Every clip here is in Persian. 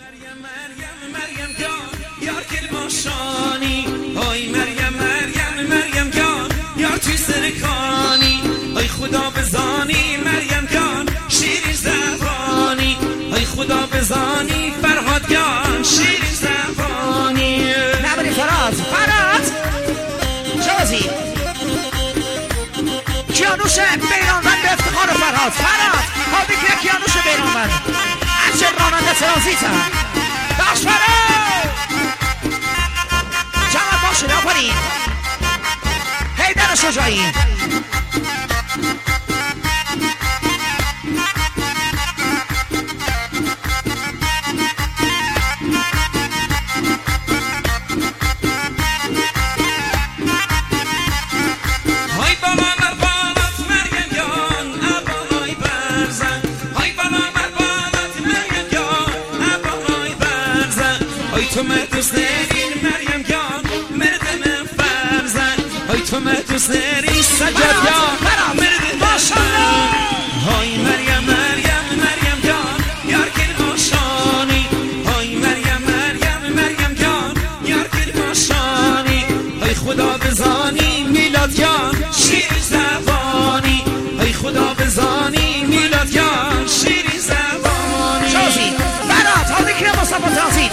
مریم جان یار کلماشانی های مریم جان یار توی سرکانی های خدا بزانی مریم جان شیرین زبانی های خدا بزانی فرهاد جان شیرین زبانی نبری فراد شازی کیانوش بیرانوند به افتخار فراد حالی که کیانوش بیرانوند از چه راننده سرازیتا باش فراد جمع باشه نپارین حیدر شجاعی تو دوست دارین مریم جان مرد فرزند های تو دوست دارین سجاد جان مرد ماشاءالله های مریم جان یار کل ماشانی های مریم جان یار کل ماشانی های خدا بزانی میلاد جان شیرین زبانی های خدا بزانی میلاد جان شیرین زبانی شازی برات حالی که مصطفی تازی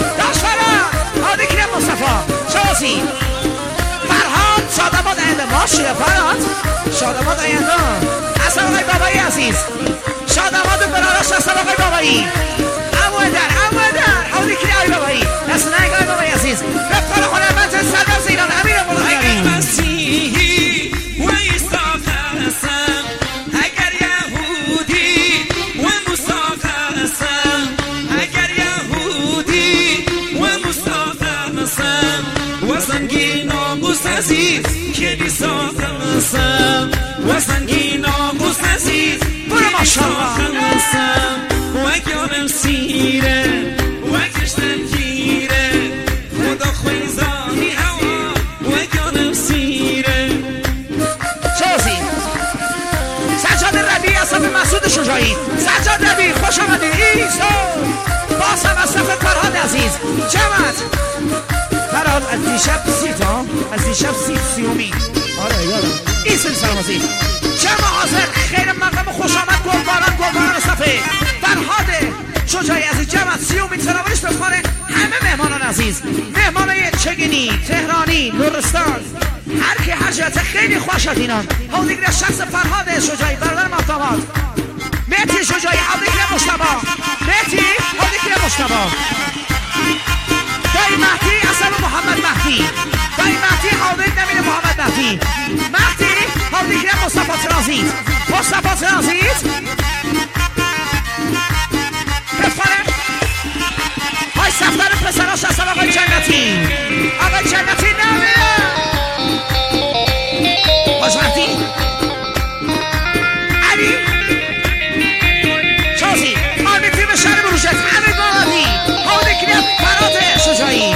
شازی فرهاد شادماد آینده ماشیه فرهاد شادماد آینده اصلا آقای بابایی عزیز شادماد برادرش اصلا آقای بابایی امو در حالی که آقای بابایی اصلا آقای بابایی عزیز رفتار هنرمند سرباز ایران امیر مولایی اگر مسیحی و عیسی قسم اگر یهودی و موسی قسم اگر یهودی و موسی قسم و سنگین آقوس عزیز کلیسا قسم و سنگین آقوس عزیز برو ماشاءالله قسم و گیانم سیره و کشتن گیره خدا خویزانی هوا و گیانم سیره شازی سجاد ربی از صف مسعود شجاعی سجاد ربی خوش آمدی ایسا باز هم از صف فرهاد عزیز جمعت فرهاد از دیشب سیومی آره یادم این سری سلامازی جمع حاضر خیر مقام خوش آمد گلباران صفه فرهاد شجاعی عزیز جمعت سیومی تراویش بخوانه همه مهمانان عزیز مهمانای چگینی تهرانی نورستان هر که هر جهت خیلی خوش شد اینان حاضر شخص فرهاد شجاعی برادر مفتماد مهدی شجاعی حاضر مشتبه مهدی حاضر مشتبه دایی مهدی اصلا محمد مهدی دایی مهدی حاضر نمین محمد مهدی حاضر مصطفی ترازید بفره های سفتر پسراش اصلا آقای جنتی نمیره باش مهدی علی شازی آمیتی به شهر بروشت علی بارادی حاضر کنیم فراد شجاعی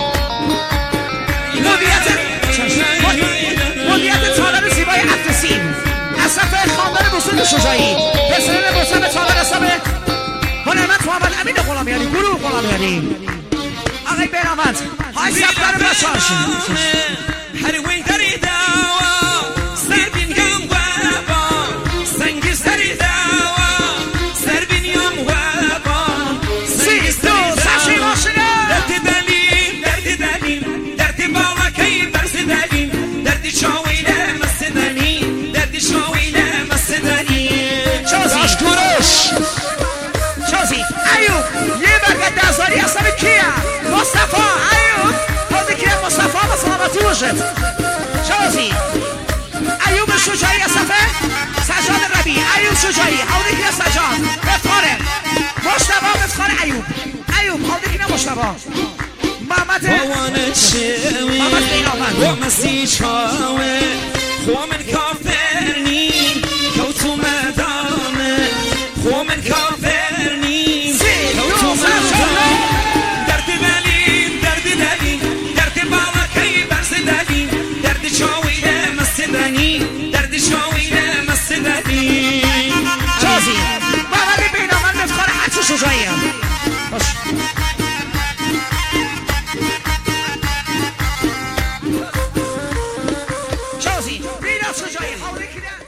مدیت تالر زیبای عطسیم از صفحه خاندان بسود شجاعی پسرین بسود تالر از صفحه هنرمند محمد امین غلامیانی گروه غلامیانی آقای بیرامند های سفتر بچاش هر وین داری داوا سربین گم وابا سنگی سری داوا سربین یم وابا سیستو ساشی ماشینه دردی بالا کی برس دلیم دردی چاویله مسدنی شازی شازی ایوب یه برگه دازاری اصلا کیه مصطفی ایوب حاضر که مصطفی با سلامتی باشد شازی ایوب شجاعی صفه سجاد ربی ایوب شجاعی حاضر که سجاد بفاره مشتبه بفاره ایوب حاضر که مشتبه محمد بینامند و مسیح چاوه خومن کافرنی کوتو مدانه خومن کافرنی کوتو مدانه درد بالا کی برس دلیم درد چاویله مسدنی شازی محمد بینامند بفاره حدش شجاعی باش از شجاعی حالی که